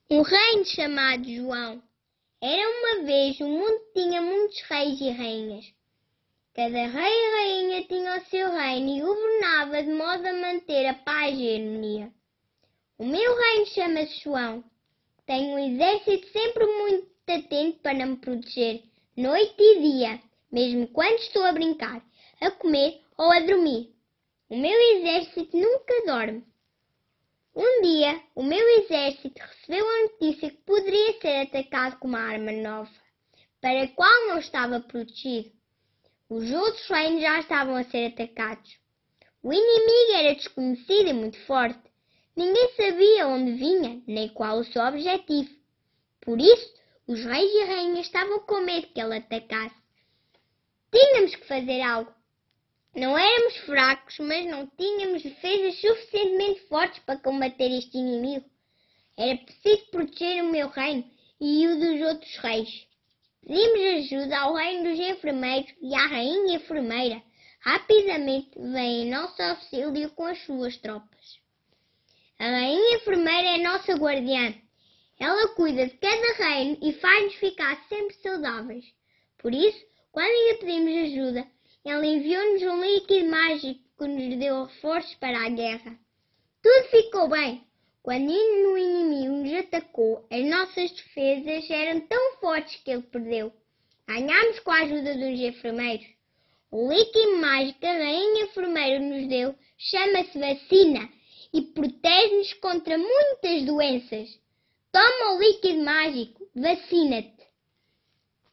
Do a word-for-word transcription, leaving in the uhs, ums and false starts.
Um reino chamado João. Era uma vez um mundo que tinha muitos reis e rainhas. Cada rei e rainha tinha o seu reino e governava de modo a manter a paz e a harmonia. O meu reino chama-se João. Tenho um exército sempre muito atento para me proteger, noite e dia, mesmo quando estou a brincar, a comer ou a dormir. O meu exército nunca dorme. Um dia, o meu exército recebeu a notícia que poderia ser atacado com uma arma nova, para a qual não estava protegido. Os outros reinos já estavam a ser atacados. O inimigo era desconhecido e muito forte. Ninguém sabia onde vinha, nem qual o seu objetivo. Por isso, os reis e rainhas estavam com medo que ele atacasse. Tínhamos que fazer algo. Não éramos fracos, mas não tínhamos defesas suficientemente fortes para combater este inimigo. Era preciso proteger o meu reino e o dos outros reis. Pedimos ajuda ao reino dos enfermeiros e à rainha enfermeira. Rapidamente vem em nosso auxílio com as suas tropas. A rainha enfermeira é nossa guardiã. Ela cuida de cada reino e faz-nos ficar sempre saudáveis. Por isso, quando lhe pedimos ajuda, ela enviou-nos um líquido mágico que nos deu reforços para a guerra. Tudo ficou bem. Quando o inimigo nos atacou, as nossas defesas eram tão fortes que ele perdeu. Ganhámos com a ajuda dos enfermeiros. O líquido mágico que a rainha enfermeira nos deu chama-se vacina e protege-nos contra muitas doenças. Toma o líquido mágico, vacina-te.